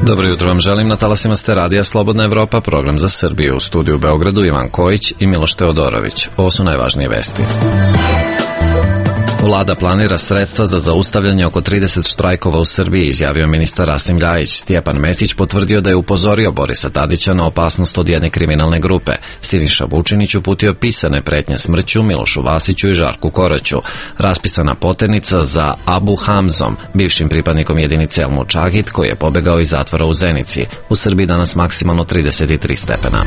Dobro jutro vam želim, na talasima ste Radija Slobodna Evropa, program za Srbiju. U studiju u Beogradu Ivan Kojić i Miloš Teodorović. Ovo su najvažnije vesti. Vlada planira sredstva za zaustavljanje oko 30 štrajkova u Srbiji, izjavio ministar Rasim Ljajić. Stjepan Mesić potvrdio da je upozorio Borisa Tadića na opasnost od jedne kriminalne grupe. Siniša Vučinić uputio pisane pretnje smrću Milošu Vasiću i Žarku Koraću. Raspisana poternica za Abu Hamzom, bivšim pripadnikom jedinice El Mučahid, koji je pobegao iz zatvora u Zenici. U Srbiji danas maksimalno 33 stepena.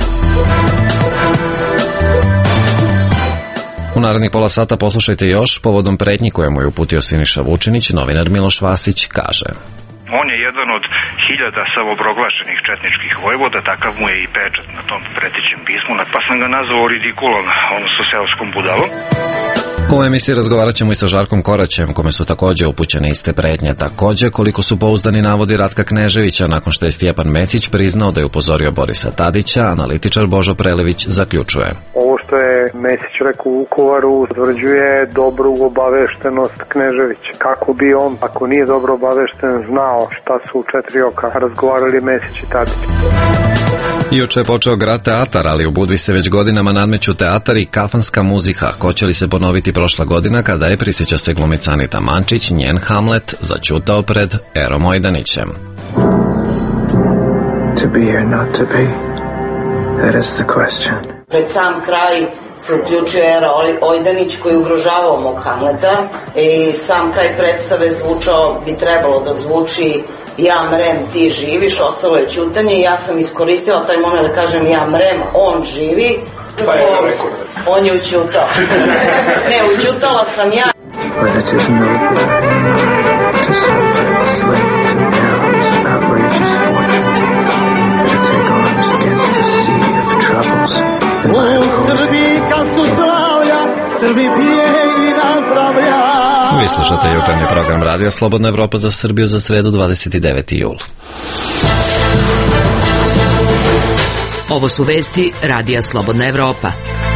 U narednih pola sata poslušajte još povodom pretnji koje mu je uputio Siniša Vučinić, novinar Miloš Vasić kaže: On je jedan od hiljada samoproglašenih četničkih vojvoda, takav mu je i pečat na tom pretećem pismu, pa sam ga nazvao ridikulom, odnosno seoskom budalom. U emisiji razgovarat ćemo i sa Žarkom Koraćem, kome su također upućene iste pretnje. Također, koliko su pouzdani navodi Ratka Kneževića nakon što je Stjepan Mesić priznao da je upozorio Borisa Tadića, analitičar Božo Prelević zaključuje: Ovo što je Mesić rekao u Vukovaru utvrđuje dobru obaveštenost Kneževića. Kako bi on, ako nije dobro obavešten, znao šta su u četiri oka razgovarali Mesić i Tadić. Juče je počeo grad teatar, ali u Budvi se već godinama nadmeću teatar i kafanska muzika. Hoće li se ponoviti prošla godina kada je, prisjeća se glumica Anita Mančić, njen Hamlet začutao pred Erom Ojdanićem. To be or not to be, that is the question. Pred sam kraj se uključio Era Ojdanić koji ugrožavao mog Hamleta i sam kraj predstave bi trebalo da zvuči ja mrem, ti živiš, ostalo je ćutanje i ja sam iskoristila taj moment da kažem ja mrem, on živi, on je ućutao. Ne, ućutala sam ja. But it is noble to suffer a slave to Erem's outrageous fortune, to take arms against a sea of troubles and violence. Vi slušate jutarnji program Radija Slobodna Evropa za Srbiju za sredu 29. jul. Ovo su vesti Radija Slobodna Evropa.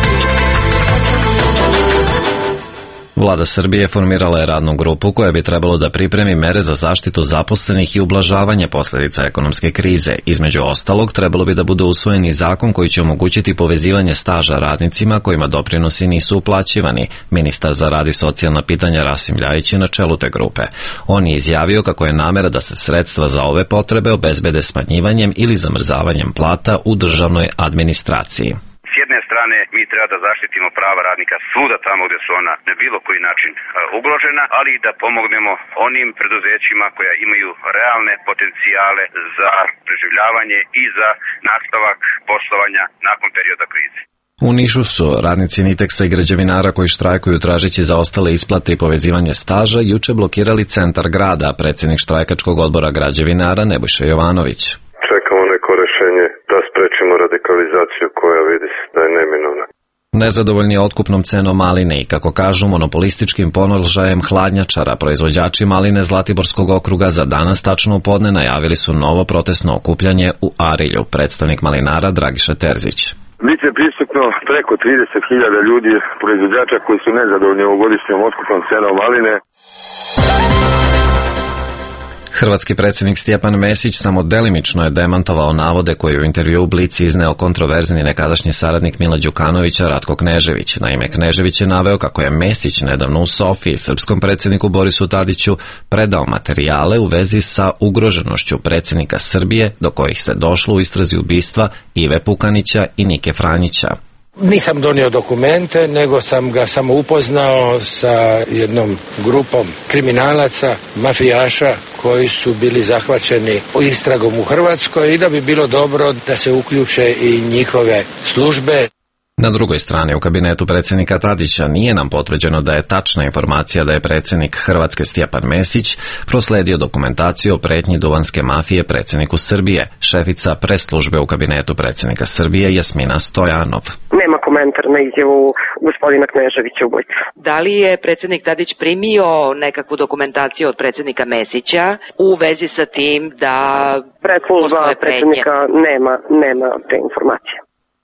Vlada Srbije formirala je radnu grupu koja bi trebalo da pripremi mere za zaštitu zaposlenih i ublažavanje posljedica ekonomske krize. Između ostalog, trebalo bi da bude usvojen i zakon koji će omogućiti povezivanje staža radnicima kojima doprinosi nisu uplaćivani. Ministar za rad i socijalna pitanja Rasim Ljajić je na čelu te grupe. On je izjavio kako je namera da se sredstva za ove potrebe obezbede smanjivanjem ili zamrzavanjem plata u državnoj administraciji. S jedne strane mi treba da zaštitimo prava radnika svuda tamo gdje su ona na bilo koji način ugrožena, ali i da pomognemo onim preduzećima koja imaju realne potencijale za preživljavanje i za nastavak poslovanja nakon perioda krize. U Nišu su radnici Niteksa i građevinara koji štrajkuju tražeći zaostale isplate i povezivanje staža juče blokirali centar grada, predsjednik štrajkačkog odbora građevinara Nebojša Jovanović. Čekamo neko rešenje da sprečimo radikalizaciju koja vidi se da je neminovna. Nezadovoljni otkupnom cenom maline i, kako kažu, monopolističkim položajem hladnjačara, proizvođači maline Zlatiborskog okruga za danas tačno u podne najavili su novo protestno okupljanje u Arilju. Predstavnik malinara Dragiša Terzić: Biće prisutno preko 30.000 ljudi, proizvođača koji su nezadovoljni ovogodišnjom otkupnom cenom maline. Hrvatski predsjednik Stjepan Mesić samo delimično je demantovao navode koje u intervju u Blici izneo kontroverzni nekadašnji saradnik Mila Đukanovića Ratko Knežević. Naime, Knežević je naveo kako je Mesić nedavno u Sofiji srpskom predsjedniku Borisu Tadiću predao materijale u vezi sa ugroženošću predsjednika Srbije, do kojih se došlo u istrazi ubistva Ive Pukanića i Nike Franjića. Nisam donio dokumente, nego sam ga samo upoznao sa jednom grupom kriminalaca, mafijaša koji su bili zahvaćeni istragom u Hrvatskoj i da bi bilo dobro da se uključe i njihove službe. Na drugoj strani, u kabinetu predsjednika Tadića nije nam potvrđeno da je tačna informacija da je predsjednik Hrvatske Stjepan Mesić prosledio dokumentaciju o pretnji duvanske mafije predsjedniku Srbije. Šefica press-službe u kabinetu predsjednika Srbije Jasmina Stojanov: Nema komentar na izjavu gospodina Kneževića ubojica. Da li je predsjednik Tadić primio nekakvu dokumentaciju od predsjednika Mesića u vezi sa tim da press-služba predsjednika nema te informacije.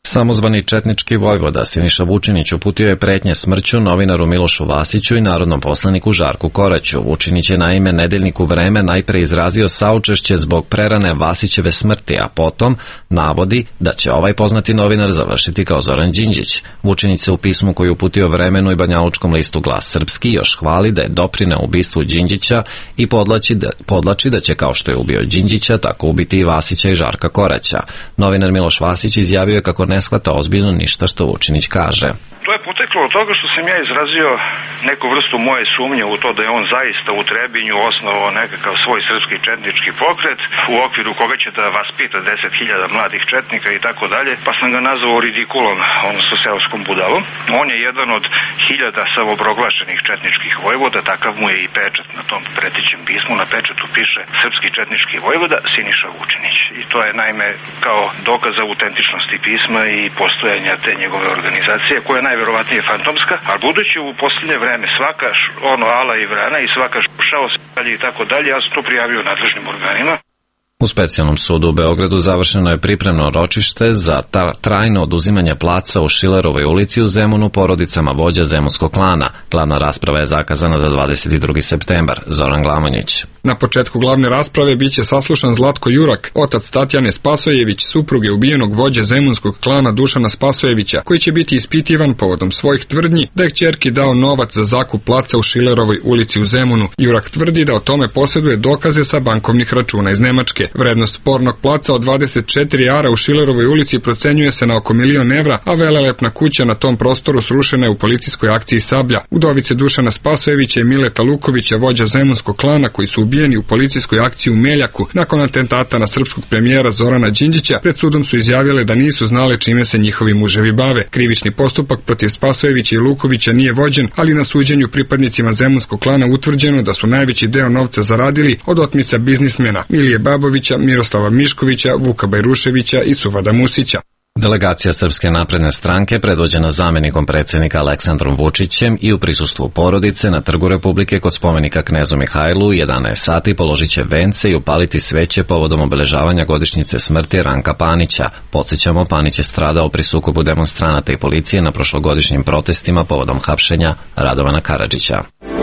Samozvani četnički vojvoda Siniša Vučinić uputio je pretnje smrću novinaru Milošu Vasiću i narodnom poslaniku Žarku Koraću. Vučinić je naime nedeljniku Vreme najpre izrazio saučešće zbog prerane Vasićeve smrti, a potom navodi da će ovaj poznati novinar završiti kao Zoran Đinđić. Vučinić se u pismu koji uputio Vremenu i banjalučkom listu Glas Srpski još hvali da je doprineo ubistvu Đinđića i podlači da će kao što je ubio Đinđića tako ubiti i Vasića i Žarka Koraća. Novinar Miloš Vasić izjavio je kako ne shvata ozbiljno ništa što Vučinić kaže. To je poteklo od toga što sam ja izrazio neku vrstu moje sumnje u to da je on zaista u Trebinju osnovao nekakav svoj srpski četnički pokret u okviru koga će da vaspita 10.000 mladih četnika i tako dalje, pa sam ga nazvao ridikulom, odnosno seoskom budalom. On je jedan od 1000 samoproglašenih četničkih vojvoda, takav mu je i pečat na tom pretećem pismu, na pečatu piše srpski četnički vojvoda Siniša Vučinić. I to je naime kao dokaz autentičnosti pisma i postojanja te njegove organizacije, koja je najverovatnije fantomska, a budući u posljednje vreme svaka ala i vrana i svaka šao se dalje i tako dalje, ja sam to prijavio nadležnim organima. U Specijalnom sudu u Beogradu završeno je pripremno ročište za trajno oduzimanje placa u Šilerovoj ulici u Zemunu porodicama vođa zemunskog klana. Glavna rasprava je zakazana za 22. septembar. Zoran Glamonjić. Na početku glavne rasprave biće saslušan Zlatko Jurak, otac Tatjane Spasojević, supruge ubijenog vođe zemunskog klana Dušana Spasojevića, koji će biti ispitivan povodom svojih tvrdnji da je kćerki dao novac za zakup placa u Šilerovoj ulici u Zemunu. Jurak tvrdi da o tome posjeduje dokaze sa bankovnih računa iz Nemačke. Vrednost spornog placa od 24 ara u Šilerovoj ulici procenjuje se na oko 1.000.000 evra, a velelepna kuća na tom prostoru srušena je u policijskoj akciji Sablja. Udovice Dušana Spasojevića i Mileta Lukovića, vođa zemunskog klana, koji su ubijeni u policijskoj akciji u Meljaku nakon atentata na srpskog premijera Zorana Đinđića, pred sudom su izjavile da nisu znale čime se njihovi muževi bave. Krivični postupak protiv Spasojevića i Lukovića nije vođen, ali na suđenju pripadnicima zemunskog klana utvrđeno da su najveći deo novca zaradili od otmica biznismena Milije Babovića, Miroslava Miškovića, Vuka Bajruševića i Suvada Musića. Delegacija Srpske napredne stranke, predvođena zamjenikom predsjednika Aleksandrom Vučićem i u prisustvu porodice na Trgu Republike kod spomenika knezu Mihajlu u 11 sati položit će vence i upaliti sveće povodom obeležavanja godišnjice smrti Ranka Panića. Podsjećamo, Panić je stradao pri sukobu demonstranata i policije na prošlogodišnjim protestima povodom hapšenja Radovana Karadžića.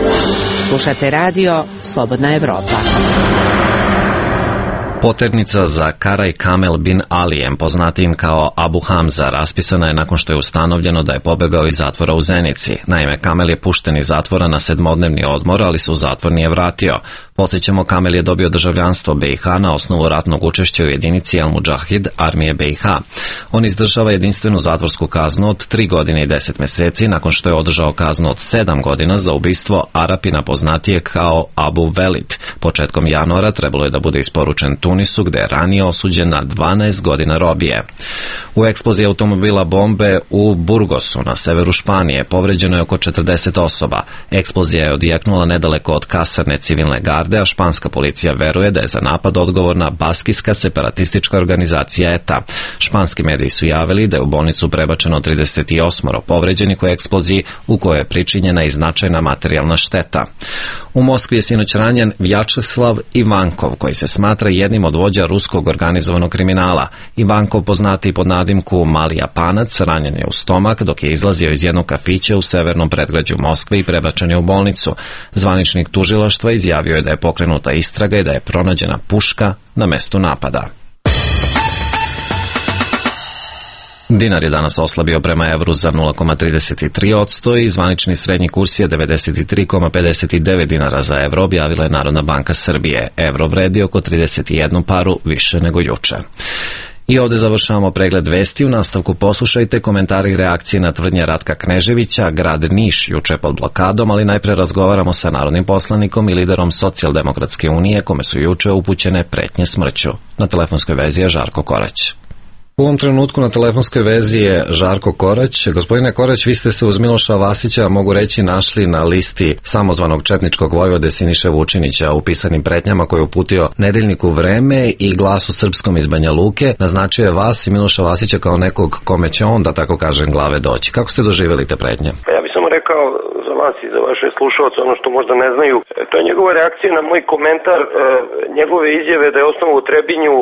Slušate radio Slobodna Evropa. Poternica za Karaj Kamel bin Alijem, poznatijim kao Abu Hamza, raspisana je nakon što je ustanovljeno da je pobegao iz zatvora u Zenici. Naime, Kamel je pušten iz zatvora na 7-dnevni odmor, ali se u zatvor nije vratio. Podsjećamo, Kamel je dobio državljanstvo BiH na osnovu ratnog učešća u jedinici El Mudžahid armije BiH. On izdržava jedinstvenu zatvorsku kaznu od 3 godine i 10 mjeseci nakon što je održao kaznu od 7 godina za ubistvo Arapina poznatije kao Abu Velid. Početkom januara trebalo je da bude isporučen Tunisu, gde je ranije osuđen na 12 godina robije. U eksploziji automobila bombe u Burgosu na severu Španije povređeno je oko 40 osoba. Eksplozija je odjeknula nedaleko od kasarne civilne garde, a španska policija veruje da je za napad odgovorna baskijska separatistička organizacija ETA. Španski mediji su javili da je u bolnicu prebačeno 38 povređenih u eksploziji u kojoj je pričinjena i značajna materijalna šteta. U Moskvi je sinoć ranjen Vjačeslav Ivankov, koji se smatra jednim od vođa ruskog organizovanog kriminala. Ivankov, poznati pod nadimku Mali Japanac, ranjen je u stomak dok je izlazio iz jednog kafića u severnom predgrađu Moskve i prebačen je u bolnicu. Zvaničnik tužilaštva izjavio je da je pokrenuta istraga i da je pronađena puška na mestu napada. Dinar je danas oslabio prema evru za 0,33% i zvanični srednji kurs je 93,59 dinara za evro, objavila je Narodna banka Srbije. Evro vredi oko 31 paru više nego juče. I ovdje završavamo pregled vesti. U nastavku poslušajte komentari i reakcije na tvrdnje Ratka Kneževića, grad Niš juče pod blokadom, ali najpre razgovaramo sa narodnim poslanikom i liderom Socijaldemokratske unije, kome su juče upućene pretnje smrću. Na telefonskoj vezi je Žarko Korać. U ovom trenutku na telefonskoj vezi je Žarko Korać. Gospodine Korać, vi ste se uz Miloša Vasića, mogu reći, našli na listi samozvanog četničkog vojvode Siniše Vučinića u pisanim pretnjama koje je uputio nedeljniku Vreme i Glasu srpskom iz Banja Luke. Naznačio je vas i Miloša Vasića kao nekog kome će on, da tako kažem, glave doći. Kako ste doživjeli te pretnje? Ja bih samo rekao za vas i za vaše slušalce ono što možda ne znaju. To je njegova reakcija na moj komentar, njegove izjave da je osnovao u Trebinju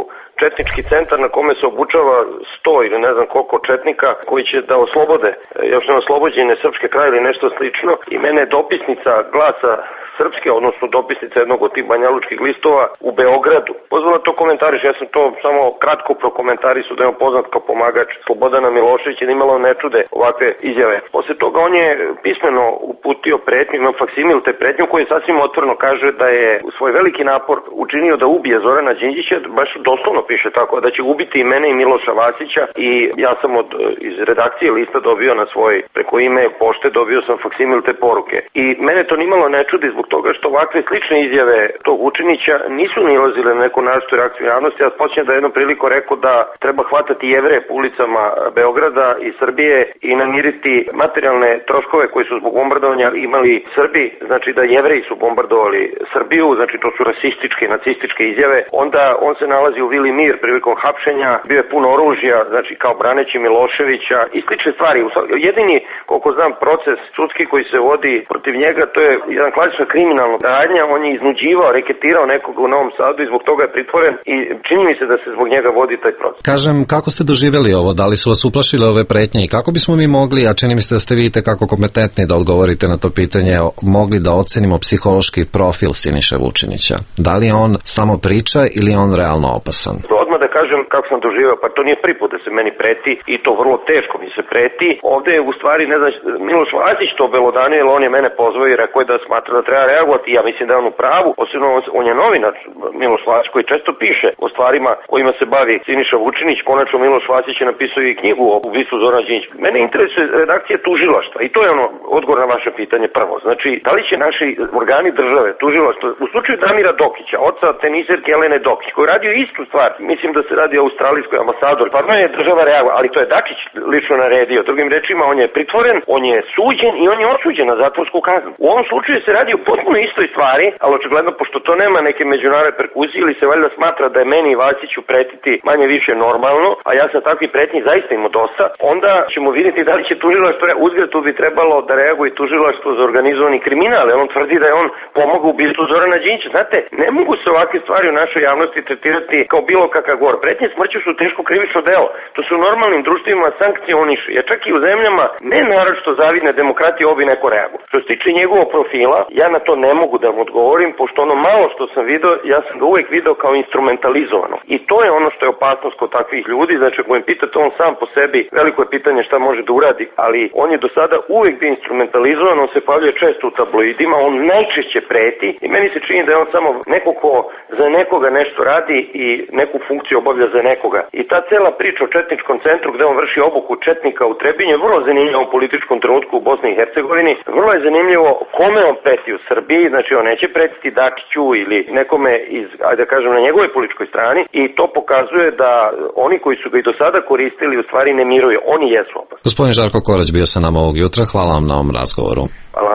četnički centar na kome se obučava 100 ili ne znam koliko četnika koji će da oslobode još ne oslobođene srpske kraje ili nešto slično, i mene je dopisnica Glasa Srpske, odnosno dopisnica jednog od tih banjalučkih listova u Beogradu pozvala to komentariš. Ja sam to samo kratko prokomentarisao, da je on poznat kao pomagač Slobodana Miloševića, da imalo ne čude ovakve izjave. Posle toga on je pismeno uputio pretnju, imam faksimil te pretnju, koji sasvim otvoreno kaže da je svoj veliki napor učinio da ubije Zorana Đinđića, baš doslovno piše tako, da će ubiti i mene i Miloša Vasića, i ja sam iz redakcije lista dobio na svoj, preko ime pošte dobio sam faksimil te poruke. I mene to nimalo ne čudi zbog toga što ovakve slične izjave tog Vučinića nisu nilazile na neku naročitu reakciju javnosti. Ja počnem da jednom priliku rekao da treba hvatati Jevreje po ulicama Beograda i Srbije i namiriti materijalne troškove koji su zbog bombardovanja imali Srbi, znači da Jevreji su bombardovali Srbiju, znači to su rasističke, nacističke izjave. Onda on se nalazi u Vili Mir prilikom hapšenja, bio je puno oružja, znači kao braneći Miloševića i slične stvari. Jedini, koliko znam, proces sudski koji se vodi protiv njega, to je jedan klasična kriminalna radnja. On je iznuđivao, reketirao nekog u Novom Sadu i zbog toga je pritvoren, i čini mi se da se zbog njega vodi taj proces. Kažem, kako ste doživjeli ovo? Da li su vas uplašile ove pretnje i kako bismo mi mogli, a čini mi se da ste vidite kako kompetentni da odgovorite na to pitanje, mogli da ocenimo psihološki profil Siniše Vučinića? Da li on samo priča ili je on realno opasan? Odmah da kažem kako sam doživio, pa to nije prvi put da se meni preti, i to vrlo teško mi se preti. Ovde je u stvari, ne znam, Miloš Vasić to belodanio, jer on je mene pozvao i rekao je da smatra da treba reagovati. Ja mislim da je on u pravu, osim on je novinar Miloš Vasić koji često piše o stvarima kojima se bavi Siniša Vučinić. Konačno Miloš Vasić je napisao i knjigu o ubistvu Zorana Đinđića. Mene interesuje redakcija tužilaštva, i to je odgovor na vaše pitanje prvo. Znači, da li će naši organi države, tužilaštvo, u slučaju Damira Dokića, oca teniserke Jelene Dokić, koji radio istu stvar, mislim da se radi o australijskoj ambasador, stvarno je država reagovala, ali to je Dačić lično naredio. Drugim rečima, on je pritvoren, on je suđen i on je osuđen na zatvorsku kaznu. U ovom slučaju se radi o potpuno istoj stvari, ali očigledno, pošto to nema neke međunarodne perkusije, ili se valjda smatra da je meni i Vasiću pretiti manje više normalno, a ja sam takvih pretnji zaista imao dosta, onda ćemo vidjeti da li će tužilaštvo, uzgled tu bi trebalo da reaguje tužilaštvo za organizovani kriminal, jer on tvrdi da je on pomogao ubistvu Zorana Đinđića. Znate, ne mogu se ovakve stvari u našoj javnosti tretirati kao bilo kakav govor. Pretnje smrću su teško krivično delo. To se u normalnim društvima sankcioniše, jer čak i u zemljama ne naročito zavidne demokratije obi neko reaguje. Što se tiče njegovog profila, ja na to ne mogu da mu odgovorim, pošto ono malo što sam video, ja sam ga uvek video kao instrumentalizovano. I to je ono što je opasnost kod takvih ljudi. Znači, ako im pitate on sam po sebi, veliko je pitanje šta može da uradi, ali on je do sada uvek bio instrumentalizovan, on se pojavljuje često u tabloidima, on najčešće preti, i meni se čini da je on samo neko ko za nekoga nešto radi i neku funkciju obavlja za nekoga. I ta cela priča o četničkom centru gde on vrši obuku četnika u Trebinju je vrlo zanimljivo u političkom trenutku u Bosni i Hercegovini. Vrlo je zanimljivo kome on preti u Srbiji, znači on neće pretiti Dačiću ili nekome iz, ajde da kažem, na njegovoj političkoj strani, i to pokazuje da oni koji su ga i do sada koristili u stvari ne miruju, oni jesu opasni. Gospodin Žarko Korać bio sa nama ovog jutra, hvala vam na ovom razgovoru. Hvala.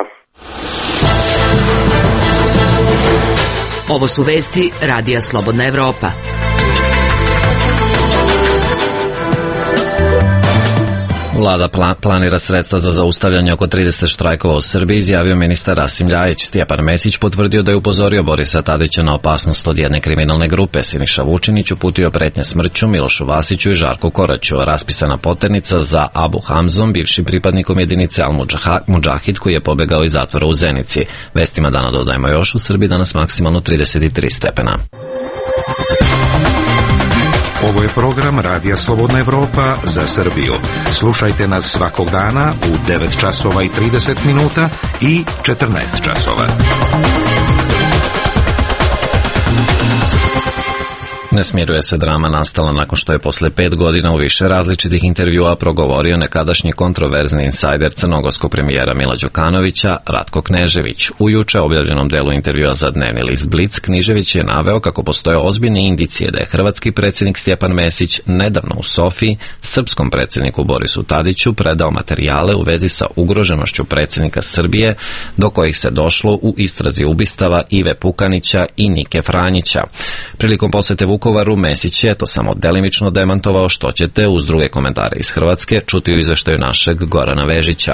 Ovo su vesti Radija Slobodna Evropa. Vlada planira sredstva za zaustavljanje oko 30 štrajkova u Srbiji, izjavio ministar Rasim Ljajić. Stjepan Mesić potvrdio da je upozorio Borisa Tadića na opasnost od jedne kriminalne grupe. Siniša Vučinić uputio pretnje smrću Milošu Vasiću i Žarku Koraću. Raspisana poternica za Abu Hamzom, bivšim pripadnikom jedinice Al-Mudžahid, koji je pobegao iz zatvora u Zenici. Vestima dana dodajemo još, u Srbiji danas maksimalno 33 stepena. Ovo je program Radija Slobodna Evropa za Srbiju. Slušajte nas svakog dana u 9 časova i 30 minuta i 14 časova. Ne smiruje se drama nastala nakon što je posle 5 godina u više različitih intervjua progovorio nekadašnji kontroverzni insajder crnogorskog premijera Mila Đukanovića, Ratko Knežević. U juče objavljenom delu intervjua za dnevni list Blic, Knežević je naveo kako postoje ozbiljne indicije da je hrvatski predsjednik Stjepan Mesić nedavno u Sofiji srpskom predsjedniku Borisu Tadiću predao materijale u vezi sa ugroženošću predsjednika Srbije, do kojih se došlo u istrazi ubistava Ive Pukanića i Nike Franjića. Prilikom posete Vukovaru, Mesić je to samo delimično demantovao, što ćete uz druge komentare iz Hrvatske čuti u izveštaju našeg Gorana Vežića.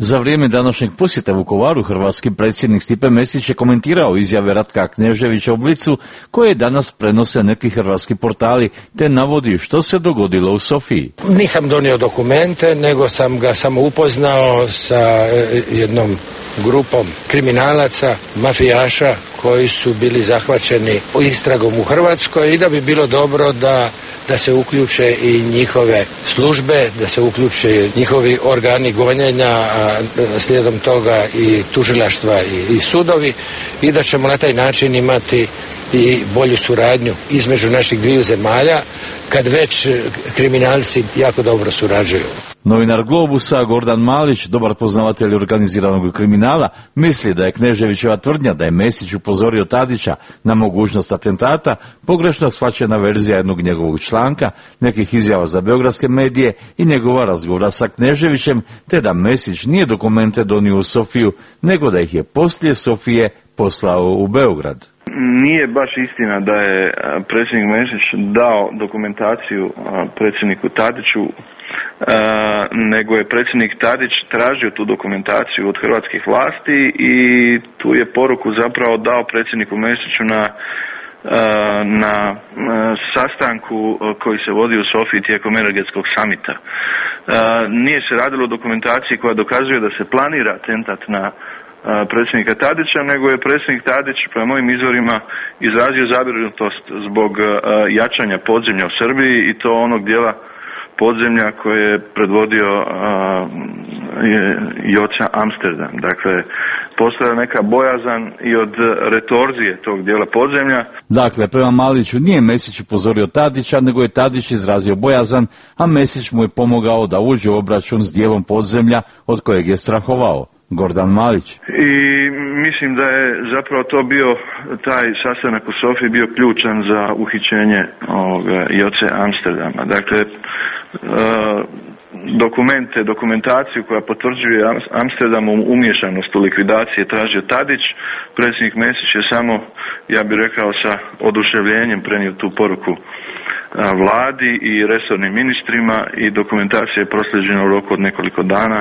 Za vrijeme današnjeg posjeta Vukovaru hrvatski predsjednik Stipe Mesić je komentirao izjave Ratka Kneževića u Blicu koje danas prenose neki hrvatski portali te navodi što se dogodilo u Sofiji. Nisam donio dokumente, nego sam ga samo upoznao sa jednom grupom kriminalaca, mafijaša koji su bili zahvaćeni istragom u Hrvatskoj i da bi bilo dobro da se uključe i njihove službe, da se uključe njihovi organi gonjenja, a slijedom toga i tužilaštva i sudovi i da ćemo na taj način imati i bolju suradnju između naših dviju zemalja kad već kriminalci jako dobro surađuju. Novinar Globusa Gordan Malić, dobar poznavatelj organiziranog kriminala, misli da je Kneževićeva tvrdnja da je Mesić upozorio Tadića na mogućnost atentata pogrešno shvaćena verzija jednog njegovog članka, nekih izjava za beogradske medije i njegova razgovora sa Kneževićem, te da Mesić nije dokumente donio u Sofiju, nego da ih je poslije Sofije poslao u Beograd. Nije baš istina da je predsjednik Mesić dao dokumentaciju predsjedniku Tadiću, nego je predsjednik Tadić tražio tu dokumentaciju od hrvatskih vlasti i tu je poruku zapravo dao predsjedniku Mesiću na sastanku koji se vodi u Sofiji tijekom energetskog samita. Nije se radilo o dokumentaciji koja dokazuje da se planira atentat na predsjednika Tadića, nego je predsjednik Tadić, prema mojim izvorima, izrazio zabrinutost zbog jačanja podzemlja u Srbiji i to onog dijela podzemlja koje je predvodio Joca Amsterdam. Dakle, postoja neka bojazan i od retorzije tog dijela podzemlja. Dakle, prema Maliću nije Mesić upozorio Tadića, nego je Tadić izrazio bojazan, a Mesić mu je pomogao da uđe u obračun s dijelom podzemlja od kojeg je strahovao. Gordan Malić. I mislim da je zapravo to bio, taj sastanak u Sofiji bio ključan za uhićenje Joce Amsterdama. Dakle, dokumentaciju koja potvrđuje Amsterdamu umiješanost u likvidacije tražio Tadić. Predsjednik Mesić je samo, ja bih rekao, sa oduševljenjem prenio tu poruku vladi i resornim ministrima i dokumentacija je proslijeđena u roku od nekoliko dana,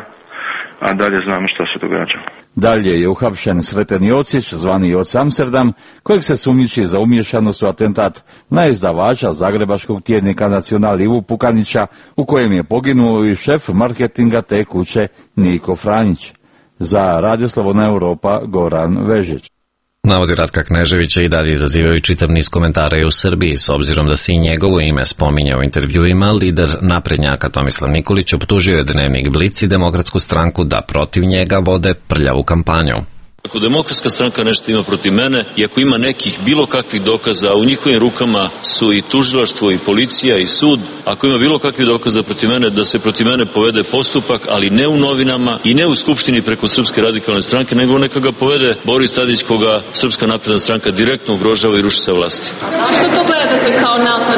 a dalje znamo što se događa. Dalje je uhapšen Sreten Jocić, zvani Joc Amsterdam, kojeg se sumnjiči za umiješanost u atentat na izdavača zagrebačkog tjednika Nacional Ivu Pukanića, u kojem je poginuo i šef marketinga te kuće Niko Franjić. Za Radio Slobodna Europa, Goran Vežić. Navodi Ratka Kneževića i dalje izazivaju čitav niz komentara i u Srbiji, s obzirom da se i njegovo ime spominje u intervjuima. Lider naprednjaka Tomislav Nikolić optužio je dnevnik Blic i Demokratsku stranku da protiv njega vode prljavu kampanju. Ako Demokratska stranka nešto ima protiv mene i ako ima nekih bilo kakvih dokaza, u njihovim rukama su i tužilaštvo i policija i sud, ako ima bilo kakvih dokaza protiv mene, da se protiv mene povede postupak, ali ne u novinama i ne u Skupštini preko Srpske radikalne stranke, nego neka ga povede Boris Tadić, koga Srpska napredna stranka direktno ugrožava i ruši sa vlasti. Zašto to gledate kao napad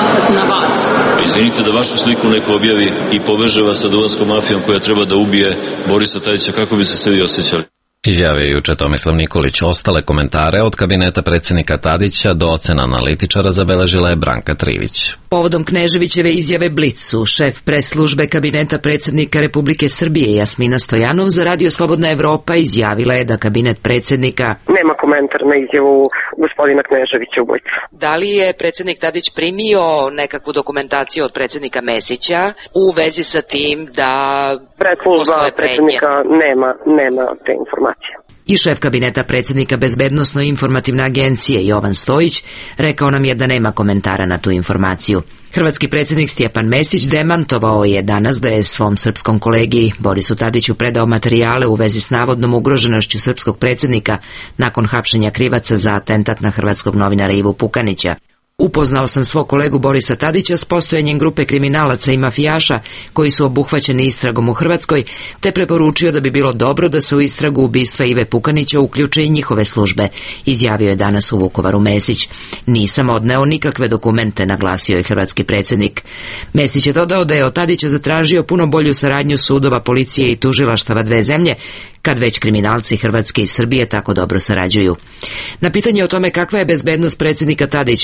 na vas? Izvinite da vašu sliku neko objavi i poveže vas sa duvanskom mafijom koja treba da ubije Borisa Tadića, kako bi se sve vi osjećali? Izjavio je juče Tomislav Nikolić. Ostale komentare od kabineta predsjednika Tadića do ocena analitičara zabeležila je Branka Trivić. Povodom Kneževićeve izjave Blicu, šef pres službe kabineta predsjednika Republike Srbije Jasmina Stojanov za Radio Slobodna Evropa izjavila je da kabinet predsjednika nema komentar na izjavu gospodina Kneževića u Blicu. Da li je predsjednik Tadić primio nekakvu dokumentaciju od predsjednika Mesića u vezi sa tim da Predslužba predsjednika nema te informacije. I šef kabineta predsjednika Bezbednosno-informativne agencije Jovan Stojić rekao nam je da nema komentara na tu informaciju. Hrvatski predsjednik Stjepan Mesić demantovao je danas da je svom srpskom kolegi Borisu Tadiću predao materijale u vezi s navodnom ugroženošću srpskog predsjednika nakon hapšenja krivaca za atentat na hrvatskog novinara Ivu Pukanića. Upoznao sam svog kolegu Borisa Tadića s postojanjem grupe kriminalaca i mafijaša koji su obuhvaćeni istragom u Hrvatskoj, te preporučio da bi bilo dobro da se u istragu ubistva Ive Pukanića uključe i njihove službe, izjavio je danas u Vukovaru Mesić. Nisam odneo nikakve dokumente, naglasio je hrvatski predsjednik. Mesić je dodao da je od Tadića zatražio puno bolju saradnju sudova, policije i tužilaštava dve zemlje, kad već kriminalci Hrvatske i Srbije tako dobro sarađuju. Na pitanje o tome kakva je bezbednost predsjednika Tadića odgovorio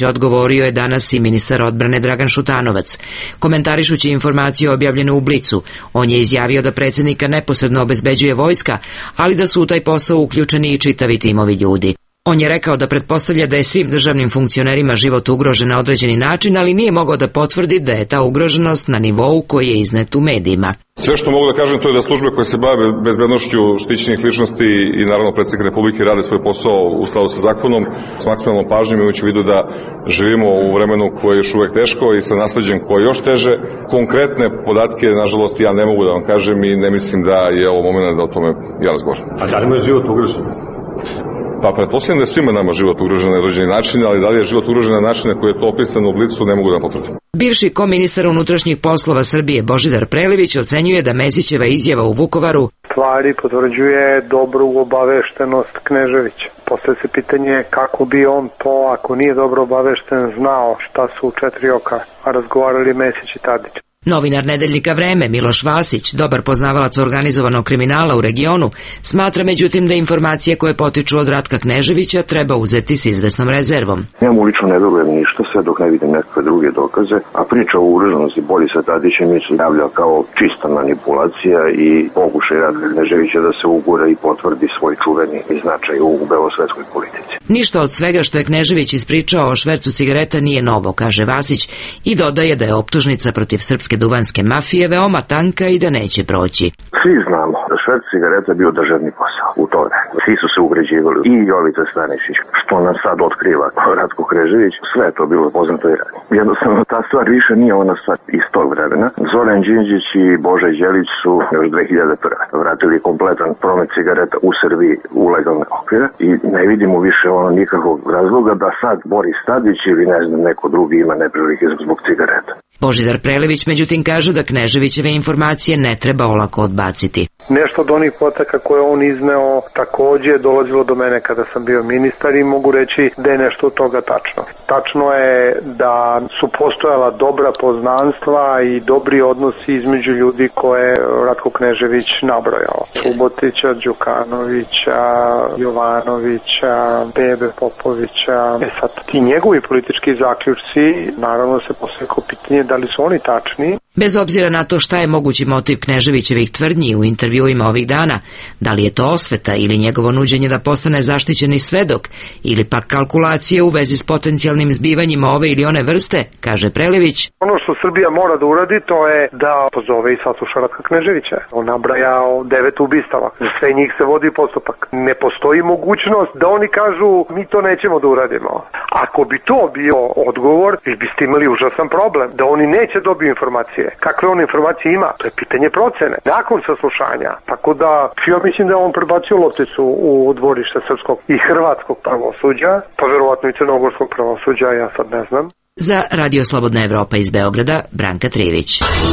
govorio je danas i ministar odbrane Dragan Šutanovac. Komentarišući informacije objavljene u Blicu, on je izjavio da predsjednika neposredno obezbeđuje vojska, ali da su u taj posao uključeni i čitavi timovi ljudi. On je rekao da pretpostavlja da je svim državnim funkcionerima život ugrožen na određeni način, ali nije mogao da potvrdi da je ta ugroženost na nivou koji je iznet u medijima. Sve što mogu da kažem to je da službe koje se bave bezbednošću štićenih ličnosti i naravno predsjednik Republike rade svoj posao u skladu sa zakonom s maksimalnom pažnjom, imajući u vidu da živimo u vremenu koje je još uvek teško i sa nasleđem koje je još teže. Konkretne podatke, nažalost, ja ne mogu da vam kažem i ne mislim da je ovo moment da o tome ja razgovaram. A da li mu je život ugrožen? Pa pretpostavljam da je svima nama život ugrožen na određeni način, ali da li je život ugrožen na način koji je to opisano u Blicu, ne mogu da potvrdim. Bivši koministar unutrašnjih poslova Srbije Božidar Prelević ocenjuje da Mesićeva izjava u Vukovaru stvari potvrđuje dobru obaveštenost Kneževića. Postavlja se pitanje kako bi on to, ako nije dobro obavešten, znao šta su u četiri oka razgovarali Mesić i Tadić. Novinar Nedeljnika Vreme Miloš Vasić, dobar poznavalac organizovanog kriminala u regionu, smatra međutim da informacije koje potiču od Ratka Kneževića treba uzeti s izvesnom rezervom. Ja mu lično ne verujem ništa sve dok ne vidim nekakve druge dokaze, a priča o ugroženosti Borisa Tadića mi se javlja kao čista manipulacija i pokušaj Ratka Kneževića da se ugura i potvrdi svoj čuveni značaj u belosvetskoj politici. Ništa od svega što je Knežević ispričao o švercu cigareta nije novo, kaže Vasić, i dodaje da je optužnica protiv srpske duvanske mafije veoma tanka i da neće proći. Svi znamo da šverc cigareta bio državni posao u to vreme. Svi su se ugređivali i Jovica Stanišić, što nam sad otkriva Ratko Knežević, sve je to bilo poznato i ranije. Jednostavno ta stvar više nije ona stvar iz tog vremena. Zoran Đinđić i Boža Đelić su još 2001. vratili kompletan promet cigareta u Srbiji u legalne okvire i ne vidimo više nikakvog razloga da sad Boris Tadić ili ne znam neko drugi ima neprilike zbog cigareta. Božidar Prelević međutim kaže da Kneževićeve informacije ne treba olako odbaciti. Nešto od onih potaka koje on izneo takođe je dolazilo do mene kada sam bio ministar i mogu reći da je nešto od toga tačno. Tačno je da su postojala dobra poznanstva i dobri odnosi između ljudi koje Ratko Knežević nabrojao. Subotića, Đukanovića, Jovanovića, Bebe Popovića. Sad, ti njegovi politički zaključci, naravno se postavlja pitanje da li su oni tačni. Bez obzira na to šta je mogući motiv Kneževićevih tvrdnji u intervjuima ovih dana, da li je to osveta ili njegovo nuđenje da postane zaštićeni svedok ili pak kalkulacije u vezi s potencijalnim zbivanjima ove ili one vrste, kaže Prelević. Ono što Srbija mora da uradi to je da pozove i sasluša Ratka Kneževića. On nabraja 9 ubistava. Za sve njih se vodi postupak. Ne postoji mogućnost da oni kažu mi to nećemo da uradimo. Ako bi to bio odgovor, vi biste imali užasan problem. Da oni neće dobiju informacije. Kakve on informacije ima? To je pitanje procene. Nakon saslušanja. Tako da, ja mislim da on prebacio lopticu u dvorište srpskog i hrvatskog pravosuđa, pa verovatno i crnogorskog pravosuđa, ja sad ne znam. Za Radio Slobodna Evropa iz Beograda, Branka Trivić.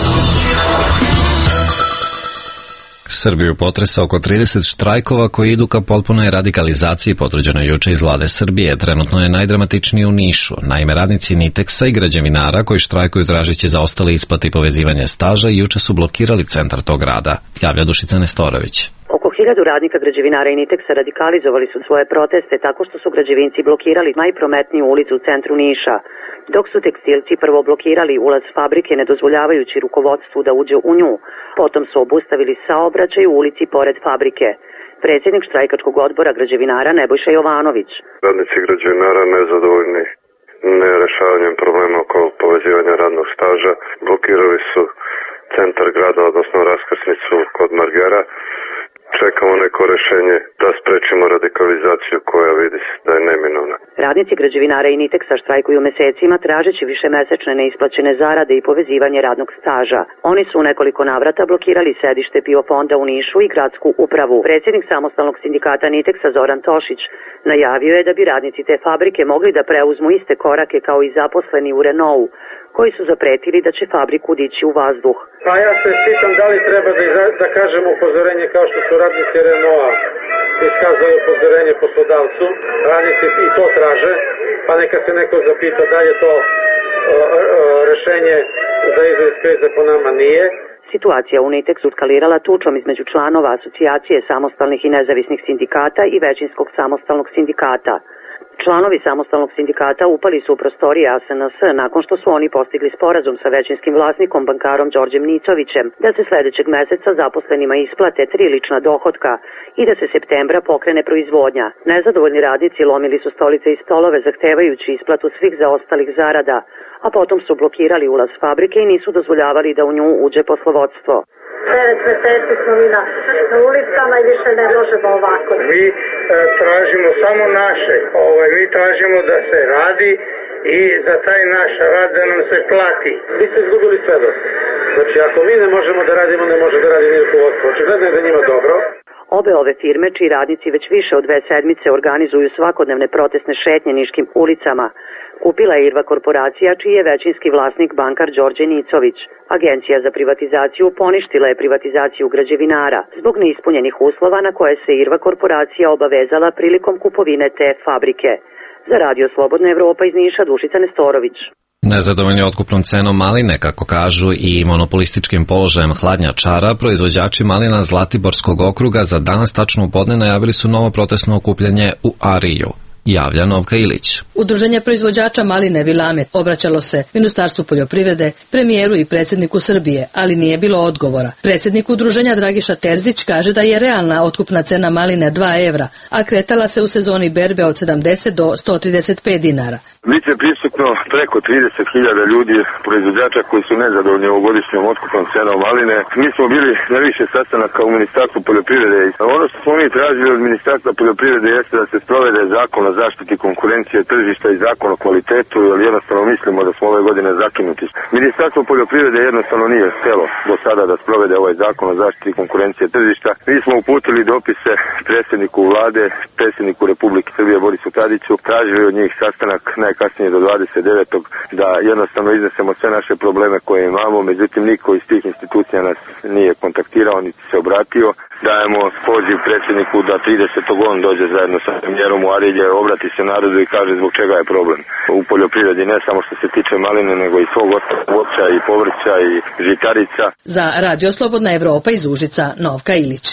Srbiju potresa oko 30 štrajkova koji idu ka potpunoj radikalizaciji, potvrđeno juče iz vlade Srbije. Trenutno je najdramatičniji u Nišu. Naime, radnici Niteksa i građevinara koji štrajkuju tražeći zaostale isplate i povezivanje staža juče su blokirali centar tog grada, javlja Dušica Nestorović. Oko 1000 radnika građevinara i Niteksa radikalizovali su svoje proteste tako što su građevinci blokirali najprometniju ulicu u centru Niša, dok su tekstilci prvo blokirali ulaz fabrike ne dozvoljavajući rukovodstvu da uđe u nju. Potom su obustavili saobraćaj u ulici pored fabrike. Predsjednik štrajkačkog odbora građevinara Nebojša Jovanović. Radnici građevinara nezadovoljni nerešavanjem problema oko povezivanja radnog staža blokirali su centar grada, odnosno raskrsnicu kod Margera. Čekamo neko rešenje da sprečimo radikalizaciju koja vidi se da je neminovna. Radnici građevinara i Niteksa štrajkuju mesecima tražeći višemesečne neisplaćene zarade i povezivanje radnog staža. Oni su u nekoliko navrata blokirali sedište PIO fonda u Nišu i gradsku upravu. Predsjednik samostalnog sindikata Niteksa Zoran Tošić najavio je da bi radnici te fabrike mogli da preuzmu iste korake kao i zaposleni u Renaultu, koji su zapretili da će fabriku dići u vazduh. Pa ja se pitam da li treba da kažem upozorenje kao što su radnici Renaulta iskazali upozorenje poslodavcu. Radnici i to traže, pa neka se neko zapita da je to rešenje za izlaz krize, po nama nije. Situacija u Niteksu eskalirala tučom između članova asocijacije samostalnih i nezavisnih sindikata i većinskog samostalnog sindikata. Članovi samostalnog sindikata upali su u prostorije ASNS nakon što su oni postigli sporazum sa većinskim vlasnikom bankarom Đorđem Nicovićem da se sledećeg meseca zaposlenima isplate 3 lična dohotka i da se septembra pokrene proizvodnja. Nezadovoljni radnici lomili su stolice i stolove zahtevajući isplatu svih zaostalih zarada, a potom su blokirali ulaz fabrike i nisu dozvoljavali da u nju uđe poslovodstvo. 9 meseci smo mi na ulicama i više ne možemo ovako. Mi tražimo samo naše. Mi tražimo da se radi i za taj naš rad da nam se plati. Vi ste izgubili sve dosta. Znači, ako mi ne možemo da radimo, ne može da radi ni rukovodstvo. Očigledno je da njima dobro. Obe ove firme, čiji radnici već više od 2 sedmice organizuju svakodnevne protestne šetnje niškim ulicama, kupila je Irva korporacija, čiji je većinski vlasnik bankar Đorđe Nicović. Agencija za privatizaciju poništila je privatizaciju građevinara zbog neispunjenih uslova na koje se Irva korporacija obavezala prilikom kupovine te fabrike. Za Radio Slobodna Evropa iz Niša, Dušica Nestorović. Nezadovoljni otkupnom cenom maline, kako kažu, i monopolističkim položajem hladnjačara, proizvođači malina Zlatiborskog okruga za danas tačno u podne najavili su novo protestno okupljanje u Ariju. Javlja Novka Ilić. Udruženje proizvođača maline Vilamet obraćalo se Ministarstvu poljoprivrede, premijeru i predsjedniku Srbije, ali nije bilo odgovora. Predsjednik udruženja Dragiša Terzić kaže da je realna otkupna cena maline 2 evra, a kretala se u sezoni berbe od 70 do 135 dinara. Biće prisutno preko 30.000 ljudi, proizvođača koji su nezadovoljni ovogodišnjom otkupnom cenom maline. Mi smo bili na više sastanaka u Ministarstvu poljoprivrede. Ono što smo mi tražili od Ministarstva poljoprivrede jeste da se sprovede zakon o zaštiti konkurencije tržišta i zakon o kvalitetu, jer jednostavno mislimo da smo ove godine zakinuti. Ministarstvo poljoprivrede jednostavno nije htjelo do sada da sprovede ovaj zakon o zaštiti konkurencije tržišta. Mi smo uputili dopise predsjedniku vlade, predsjedniku Republike Srbije Borisu Tadiću, tražili od njih sastanak najkasnije do 29. da jednostavno iznesemo sve naše probleme koje imamo, međutim niko iz tih institucija nas nije kontaktirao niti se obratio. Dajemo poziv predsjedniku da 30. on dođe zajedno sa premijerom u Arilje, obrati se narodu i kaže zbog čega je problem u poljoprivredi, ne samo što se tiče maline, nego i svog ostalog voća i povrća i žitarica. Za Radio Slobodna Evropa iz Užica, Novka Ilić.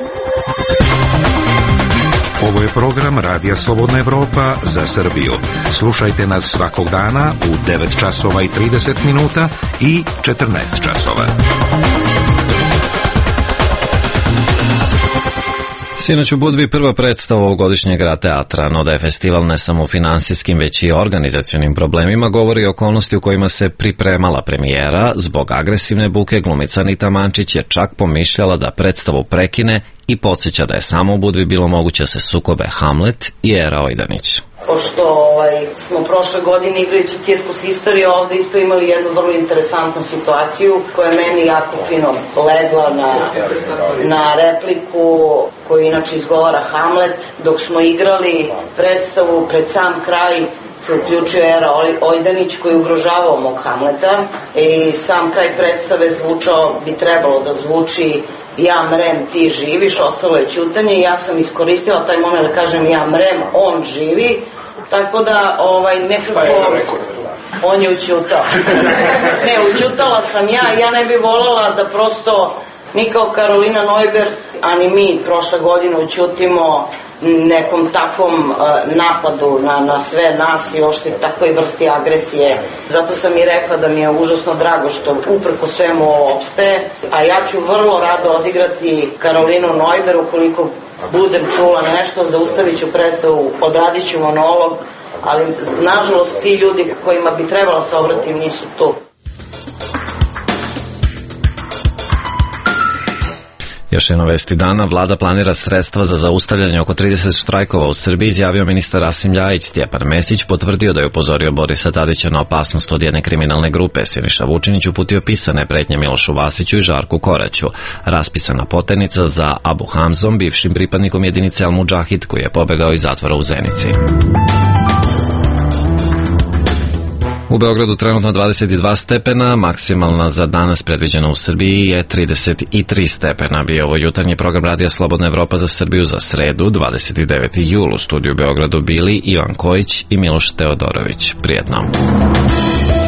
Ovo je program Radija Slobodna Evropa za Srbiju. Slušajte nas svakog dana u 9 časova i 30 minuta i 14 časova. Sinoć u Budvi prva predstava ovogodišnjeg Grad teatra, no da je festival ne samo u finansijskim, već i organizacionim problemima, govori o okolnosti u kojima se pripremala premijera. Zbog agresivne buke glumica Anita Mančić je čak pomišljala da predstavu prekine i podsjeća da je samo u Budvi bilo moguće se sukobe Hamlet i Era Ojdanić. Pošto smo prošle godine igrajući Cirkus istorije ovde isto imali jednu vrlo interesantnu situaciju koja je meni jako fino legla na repliku koju inače izgovara Hamlet. Dok smo igrali predstavu, pred sam kraj se uključio Era Ojdanić koji je ugrožavao mog Hamleta i sam kraj predstave bi trebalo da zvuči ja mrem, ti živiš, ostalo je ćutanje i ja sam iskoristila taj moment da kažem ja mrem, on živi, tako da nekako on je učutao. Ne, učutala sam ja ne bi voljela da prosto ni kao Karolina Neuber, a ni mi prošle godine učutimo nekom takvom napadu na sve nas i ošte takvoj vrsti agresije. Zato sam i rekla da mi je užasno drago što uprko svemu ovo opstaje, a ja ću vrlo rado odigrati Karolinu Neuber. Ukoliko budem čula nešto, zaustavit ću predstavu, odradit ću monolog, ali nažalost ti ljudi kojima bi trebala se obratim nisu tu. Još jedno vesti dana, vlada planira sredstva za zaustavljanje oko 30 štrajkova u Srbiji, izjavio ministar Rasim Ljajić. Stjepan Mesić potvrdio da je upozorio Borisa Tadića na opasnost od jedne kriminalne grupe. Siniša Vučinić uputio pisane pretnje Milošu Vasiću i Žarku Koraću. Raspisana poternica za Abu Hamzom, bivšim pripadnikom jedinice Al Mudžahid, koji je pobegao iz zatvora u Zenici. U Beogradu trenutno 22 stepena, maksimalna za danas predviđena u Srbiji je 33 stepena. Bio ovo jutarnji program Radija Slobodna Evropa za Srbiju za sredu, 29. jul. U studiju u Beogradu bili Ivan Kojić i Miloš Teodorović. Prijetno.